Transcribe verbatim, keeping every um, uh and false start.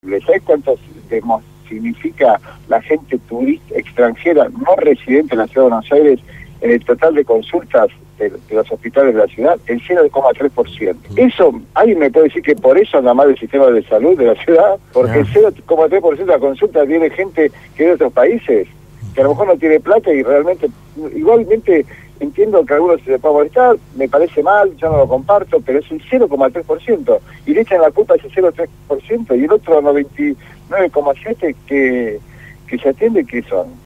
¿Sabes cuánto significa la gente turista extranjera no residente en la ciudad de Buenos Aires en el total de consultas de, de los hospitales de la ciudad? El cero coma tres por ciento. Eso, alguien me puede decir que por eso anda mal el sistema de salud de la ciudad, porque el cero coma tres por ciento de la consulta viene gente que de otros países, que a lo mejor no tiene plata y realmente, igualmente entiendo que a algunos se les puede molestar, me parece mal, yo no lo comparto, pero es el cero coma tres por ciento, y le echan la culpa a ese cero coma tres por ciento, y el otro noventa y nueve coma siete por ciento que, que se atiende, ¿qué son?